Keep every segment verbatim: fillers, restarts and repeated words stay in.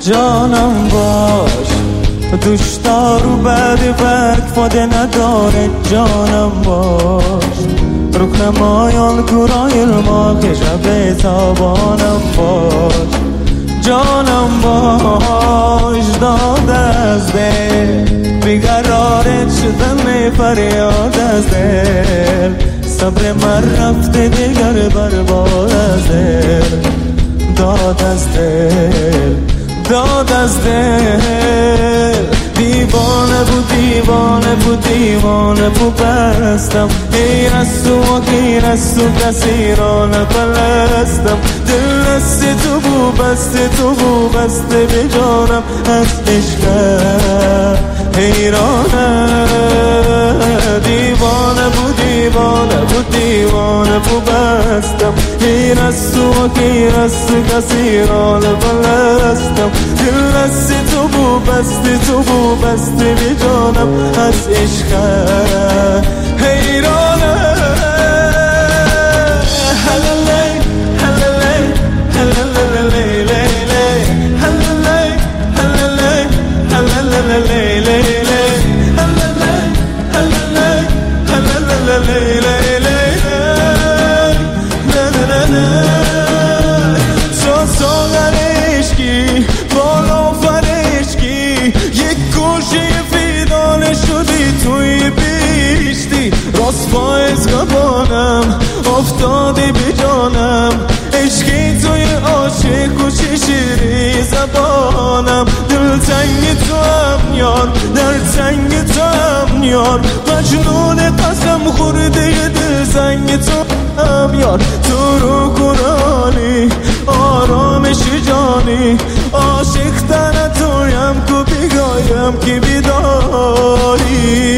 جانم باش دوش دارو بعد برگ فاده نداره جانم باش رکن مایان گرایل ما که شب تابانم باش جانم باش داد از دل بیقرارت شدم فریاد از دل صبر من رفته دیگر برباد از دل داد از دل داد از دل دیوانه بود دیوانه بود دیوانه بود بستم غیر از تو و غیر از تو کسی را نپرستم دل دست تو بو بسته تو بو بسته به جانم از عشقت حیرانه دیوانه بود دیوانه بود دیوانه بود بستم غیر از تو و غیر از تو کسی را نپرستم دل دست تو بو بسته تو بو بسته به جانم از عشقت حیرانه راست باعث قبانم افتادی به جانم عشقی توی عاشق و شیری زبانم دل تنگ تو هم یار در تنگ تو هم یار مجنون قسم خورده دل تنگ تو هم یار تو رو قرآنی آرامش جانی عاشق تنه تویم که بگایم که بیداری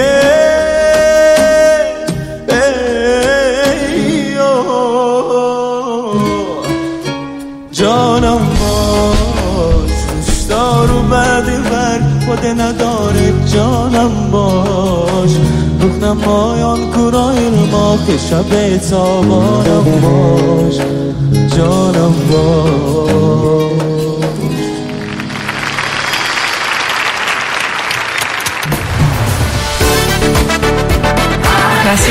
جانم باش دوش دارو بعد برگ خود نداره جانم باش رخ نمایان کرایل ما که شب تابانم باش جانم باش